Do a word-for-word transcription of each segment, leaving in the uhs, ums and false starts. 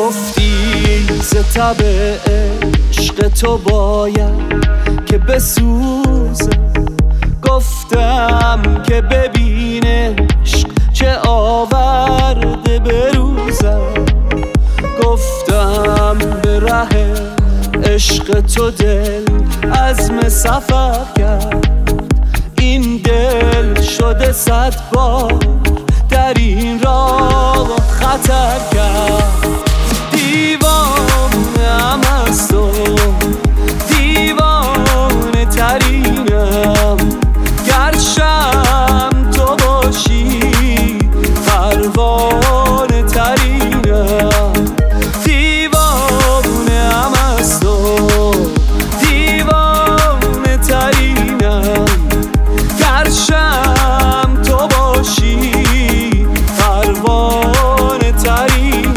گفتی ز تب عشق تو باید که بسوزم، گفتم که ببین عشق چه آورده به روزم. گفتم به ره عشق تو دل عزم سفر کرد، این دل شده صد بار در این راه خطر کرد. دیوانه‌ام از تو، دیوانه ترینم، گرشم تو باشی پروانه ترینم. دیوانه‌ام از تو، دیوانه ترینم، گرشم تو باشی پروانه ترینم.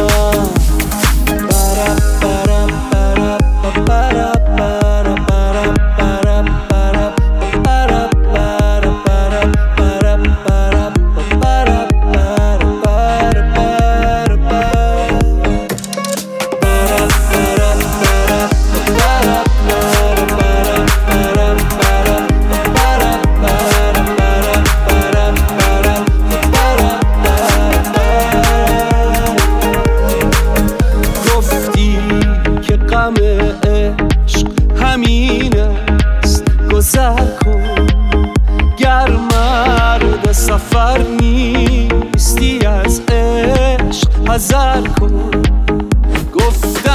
عشق همین است گذر کن، گر مرد سفر نیستی از عشق حذر کن. گفت